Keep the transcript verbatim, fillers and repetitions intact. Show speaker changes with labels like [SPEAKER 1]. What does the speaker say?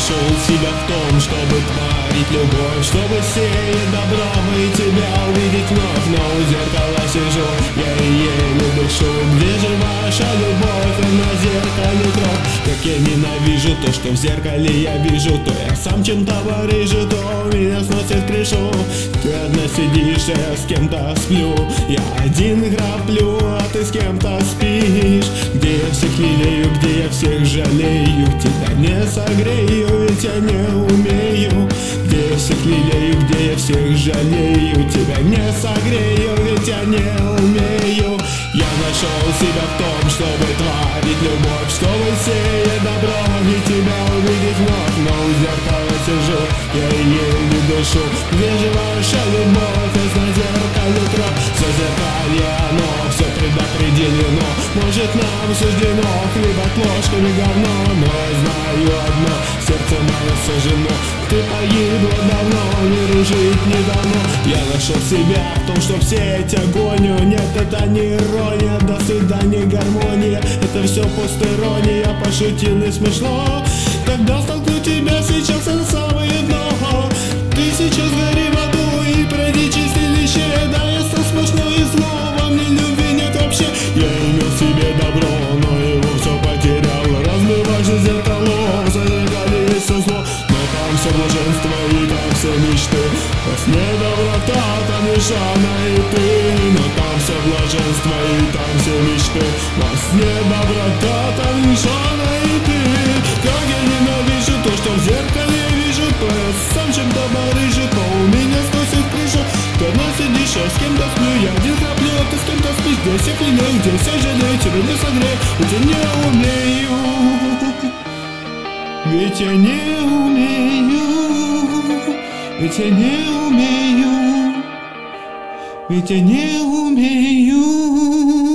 [SPEAKER 1] нашел себя в том, чтобы творить любовь, чтобы сеять добро и тебя увидеть вновь. Но у зеркала сижу, я и еле дышу. Где же ваша любовь, а на зеркале кровь? Как я ненавижу то, что в зеркале я вижу, то я сам чем-то ворыжу, то меня сносит крышу. Ты одна сидишь, а я с кем-то сплю. Я один храплю, а ты с кем-то спишь. Где я всех лелею, где я всех жалею, тебя не согрею, ведь я не умею. Где я всех лелею, где я всех жалею, тебя не согрею, ведь я не умею. Я нашел себя в том, чтобы творить любовь, чтобы сеять добро и тебя увидеть вновь. Но у зеркала сижу, я и еле дышу. Где же ваша любовь, если на зеркале кровь? За зеркалье оно все предопределено. Может, нам суждено хлебать ложками говно, но я знаю одно, сердце мое сожжено. Ты погибла давно, миру жить недавно. Я нашел себя в том, что все эти гоню. Нет, это не ирония, до свидания гармония. Это все постирония, пошутил и смешно. Тогда столкну тебя сейчас на самое дно. Ты сейчас гори в аду и пройди чистилище. Да, я стал смешной и зло, во мне любви нет вообще. Я имел в себе добро, но его все потерял. Разбивай же зеркало, за зеркале есть все зло. Там все блаженство и там все мечты. Во сне доброта, там лишь она и ты. Но там все блаженство и там все мечты. Во сне доброта, там лишь она и ты. Как я ненавижу то, что в зеркале вижу, то я сам чем-то барыжу, то у меня сносит крышу. Ты одна сидишь, я с кем-то сплю, я один храплю, а ты с кем-то спишь. Где всех линею, где все жалею, тебя не согрею, ведь я не умею. Ведь я не умею, ведь я не умею, ведь я не умею.